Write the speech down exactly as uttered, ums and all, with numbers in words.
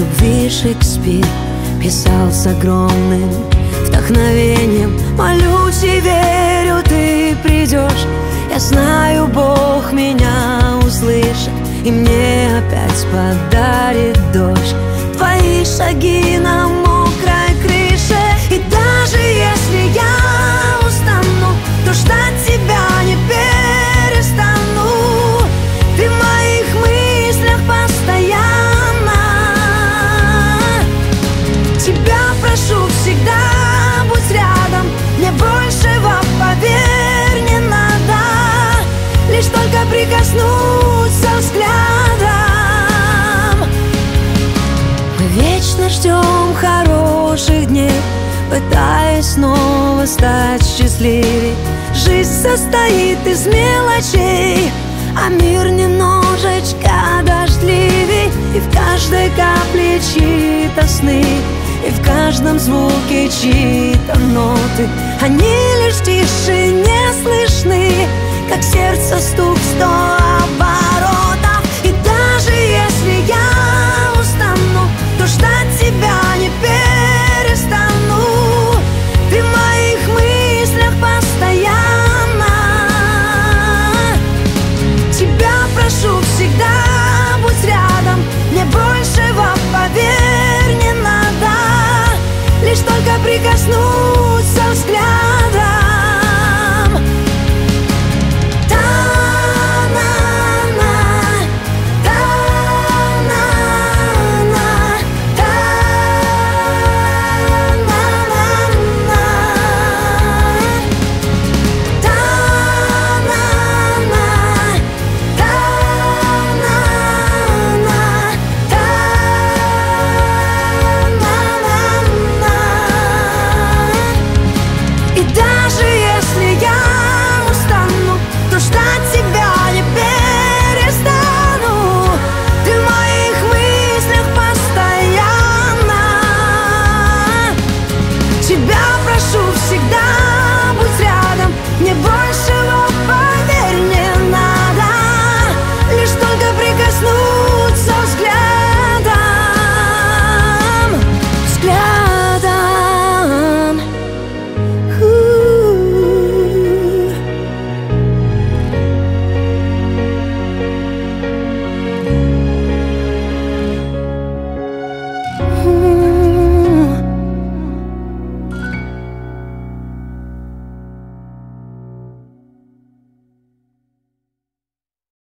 любви Шекспир писал с огромным вдохновением. Молюсь и верю, ты придешь. Я знаю, Бог меня услышит и мне опять подарит дождь. Твои шаги на мокрой крыше. И даже если я устану, то ждать тебя не перестану. Ты в моих мыслях постоянно. Тебя прошу всегда, будь рядом. Мне большего, поверь, не надо. Лишь только прикоснуться взглядом. Мы вечно ждем хороших дней, пытаясь снова стать счастливей. Жизнь состоит из мелочей, а мир немножечко дождливей. И в каждой капле чьи-то сны, и в каждом звуке чьи-то ноты. Они лишь тише не слышны, как сердце стук сто оборотов.